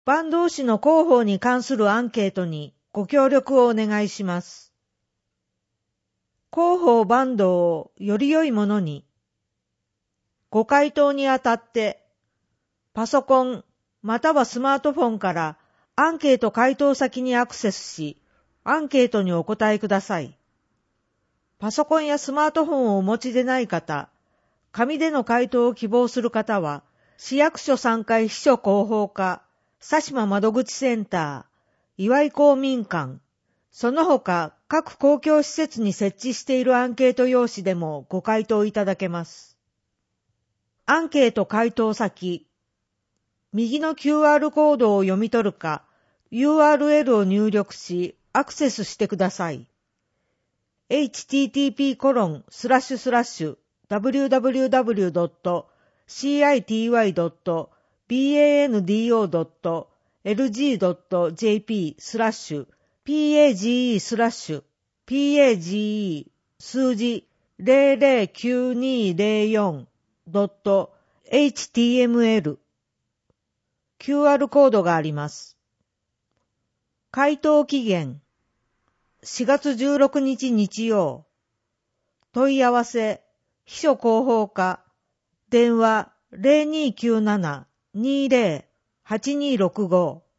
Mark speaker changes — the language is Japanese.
Speaker 1: 坂東市の広報に関するアンケートにご協力をお願いします。広報坂東をより良いものに。ご回答にあたって、パソコンまたはスマートフォンからアンケート回答先にアクセスし、アンケートにお答えください。パソコンやスマートフォンをお持ちでない方、紙での回答を希望する方は、市役所3階秘書広報課、佐島窓口センター、岩井公民館、その他各公共施設に設置しているアンケート用紙でもご回答いただけます。アンケート回答先、右の QR コードを読み取るか、URL を入力し、アクセスしてください。http://www.city.bando.bande/page/ 数字 009204.html QR コードがあります。回答期限4月16日日曜。問い合わせ秘書広報課電話 0297-20-8265